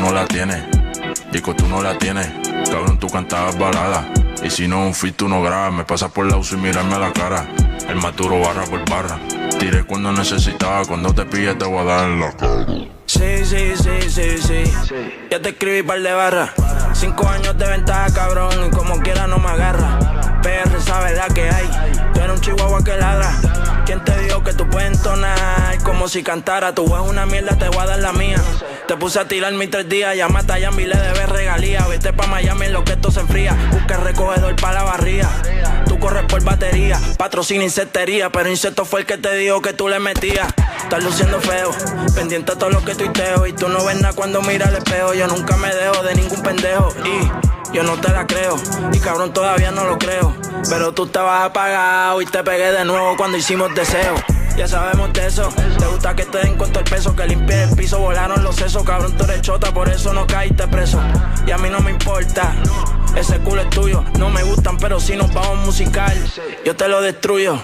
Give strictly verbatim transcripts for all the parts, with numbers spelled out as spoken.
no la tienes. Disco, tú no la tienes. Cabrón, tú cantabas balada. Y si no, un fit tú no grabas. Me pasas por la uso y mirarme a la cara. El más duro barra por barra. Tiré cuando necesitaba. Cuando te pille te voy a dar en la cara. Sí, sí, sí, sí, sí, sí. Ya te escribí par de barras. Cinco años de ventaja, cabrón. Y como quiera no me agarra. P R sabe la que hay. Tú eres un chihuahua que ladra. ¿Quién te dijo que tú puedes entonar como si cantara? Tu voz es una mierda, te voy a dar la mía. Te puse a tirar mis tres días. Llamaste a Yambi, le debes regalía. Vete pa' Miami en lo que esto se enfría. Busca el recogedor pa' la barría. Tú corres por batería. Patrocina insectería. Pero Insecto fue el que te dijo que tú le metías. Estás luciendo feo, pendiente a todo lo que tuiteo. Y tú no ves nada cuando mira al espejo. Yo nunca me dejo de ningún pendejo. Y yo no te la creo, y cabrón todavía no lo creo. Pero tú estabas apagado y te pegué de nuevo cuando hicimos deseo. Ya sabemos de eso, te gusta que te den cuento el peso. Que limpie el piso, volaron los sesos. Cabrón, tú eres chota, por eso no caíste preso. Y a mí no me importa, ese culo es tuyo. No me gustan, pero si nos vamos musical, yo te lo destruyo.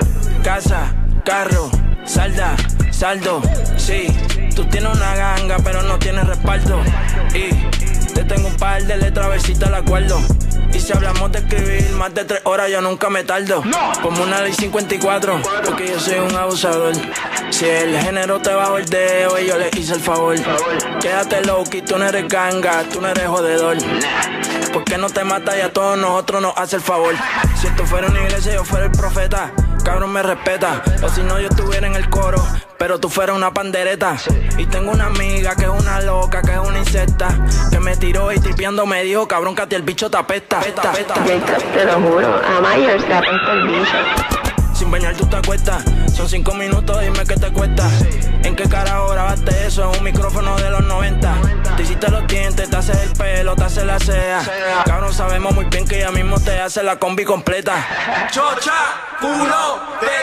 Casa, carro, salda, saldo, sí. Tú tienes una ganga, pero no tienes respaldo. Y te tengo un par de letras, a ver si te la acuerdo. Y si hablamos de escribir más de tres horas, yo nunca me tardo. Como una ley cincuenta y cuatro, porque yo soy un abusador. Si el género te bajo el dedo y yo le hice el favor. Quédate low, que tú no eres ganga, tú no eres jodedor. ¿Por qué no te matas y a todos nosotros nos hace el favor? Si esto fuera una iglesia, yo fuera el profeta. Cabrón, me respeta, o si no yo estuviera en el coro, pero tú fueras una pandereta. Y tengo una amiga que es una loca, que es una insecta, que me tiró y tripeando me dijo, cabrón, que a ti el bicho te apesta. Pesta, pesta. Te lo juro, a Myers te apesta el bicho. Sin bañar tú te acuestas, son cinco minutos, dime qué te cuesta. ¿En qué carajo grabaste eso? En un micrófono de los noventa. Te hiciste los dientes, te haces el pelo, te haces la ceja. Cabrón, sabemos muy bien que ya mismo te hace la combi completa. Chocha, culo,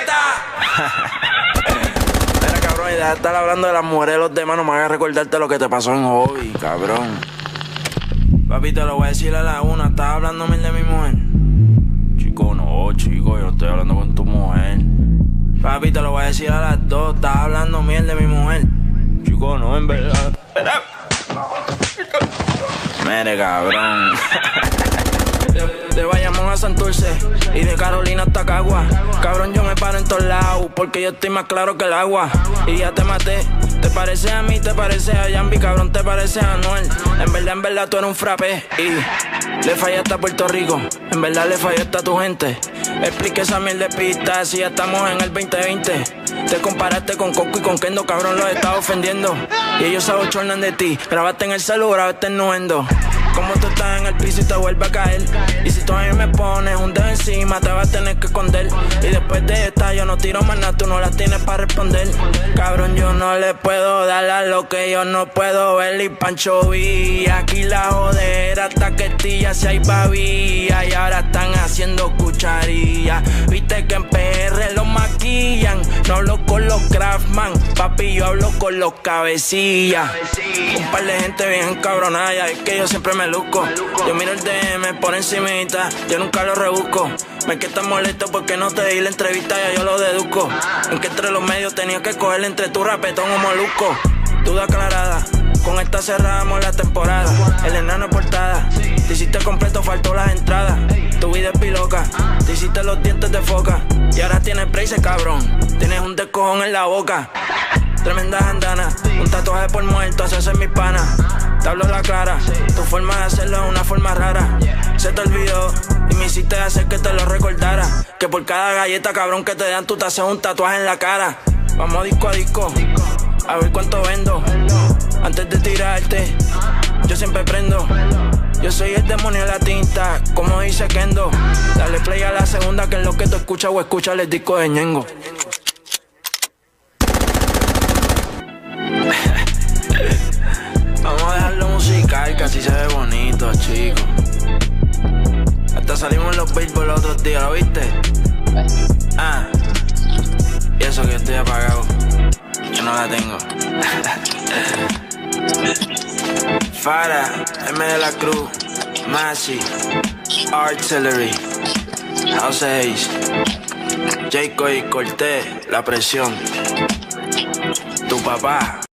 teta. Mira, cabrón, y deja de estar hablando de las mujeres de los demás. No me hagas recordarte lo que te pasó en Hobby, cabrón. Papi, te lo voy a decir a la una. ¿Estás hablando mil de mi mujer? Chico, no, chico, yo no estoy hablando con tu mujer. Papi, te lo voy a decir a las dos. Estás hablando miel de mi mujer. Chico, no, en verdad. Mire, cabrón. De, de Bayamón a Santurce y de Carolina hasta Cagua. Cabrón, yo me paro en todos lados porque yo estoy más claro que el agua. Y ya te maté. Te parece a mí, te parece a Yambi, cabrón, te parece a Anuel. En verdad, en verdad, tú eres un frappé. Y le fallaste a Puerto Rico. En verdad, le fallaste a tu gente. Explique esa miel de pista si ya estamos en el veinte veinte. Te comparaste con Coco y con Kendo, cabrón, los estás ofendiendo. Y ellos se abochornan de ti. Grabaste en el celular, grabaste en nuendo. Como tú estás en el piso y te vuelve a caer. Y si tú a mí me pones un dedo encima, te vas a tener que esconder. Y después de esta yo no tiro más nada, tú no la tienes para responder. Cabrón, yo no le puedo dar a lo que yo no puedo ver. Y Pancho Villa, aquí la jodera hasta que tilla si hay babilla. Y ahora están haciendo cucharilla. Viste que en P R los maquillan. No hablo con los craftman, papi, yo hablo con los cabecillas. Un par de gente bien encabronada, ya es que yo siempre me luzco. Yo miro el D M por encimita, yo nunca lo rebusco. Me que estás molesto porque no te di la entrevista, ya yo lo deduzco. En que entre los medios tenía que coger entre tu rapetón o molusco. Duda aclarada, con esta cerramos la temporada. El enano es portada, te hiciste completo, faltó las entradas. Tu vida es piloca, te hiciste los dientes de foca. Y ahora tienes braces, cabrón, tienes un descojón en la boca. Tremenda andana, un tatuaje por muerto, así es mi pana. Te hablo la clara, tu forma de hacerlo es una forma rara. Se te olvidó y me hiciste hacer que te lo recordara. Que por cada galleta, cabrón, que te dan, tú te haces un tatuaje en la cara. Vamos disco a disco, a ver cuánto vendo. Antes de tirarte, yo siempre prendo. Yo soy el demonio de la tinta, como dice Kendo. Dale play a la segunda, que es lo que tú escuchas, o escuchas el disco de Ñengo. Vamos a dejarlo musical, que así se ve bonito, chico. Hasta salimos en los Billboard los otros días, ¿lo viste? Ah, y eso que yo estoy apagado, yo no la tengo. Fara, M de la Cruz, Masi, Artillery, House Ace, Jacob y Cortés, La Presión, tu papá.